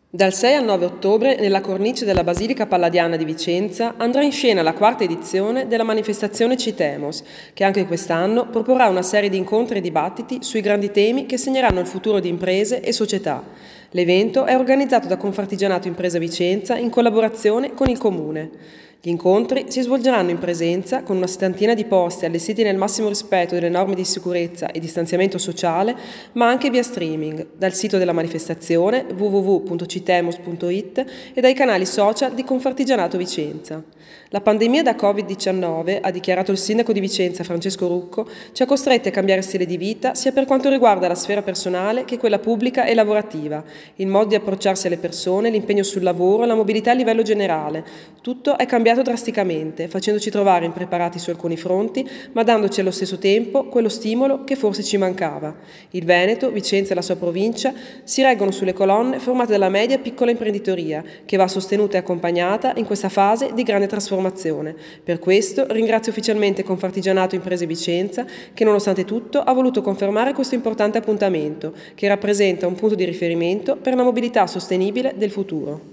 Dal 6 al 9 ottobre, nella cornice della Basilica Palladiana di Vicenza, andrà in scena la quarta edizione della manifestazione Citemos, che anche quest'anno proporrà una serie di incontri e dibattiti sui grandi temi che segneranno il futuro di imprese e società. L'evento è organizzato da Confartigianato Impresa Vicenza in collaborazione con il Comune. Gli incontri si svolgeranno in presenza con una settantina di posti allestiti nel massimo rispetto delle norme di sicurezza e distanziamento sociale, ma anche via streaming, dal sito della manifestazione www.citemos.it e dai canali social di Confartigianato Vicenza. La pandemia da Covid-19, ha dichiarato il sindaco di Vicenza Francesco Rucco, ci ha costretti a cambiare stile di vita sia per quanto riguarda la sfera personale che quella pubblica e lavorativa, il modo di approcciarsi alle persone, l'impegno sul lavoro, la mobilità a livello generale. Tutto è cambiato drasticamente, facendoci trovare impreparati su alcuni fronti, ma dandoci allo stesso tempo quello stimolo che forse ci mancava. Il Veneto, Vicenza e la sua provincia si reggono sulle colonne formate dalla media e piccola imprenditoria, che va sostenuta e accompagnata in questa fase di grande trasformazione. Per questo ringrazio ufficialmente Confartigianato Imprese Vicenza, che nonostante tutto ha voluto confermare questo importante appuntamento, che rappresenta un punto di riferimento per la mobilità sostenibile del futuro.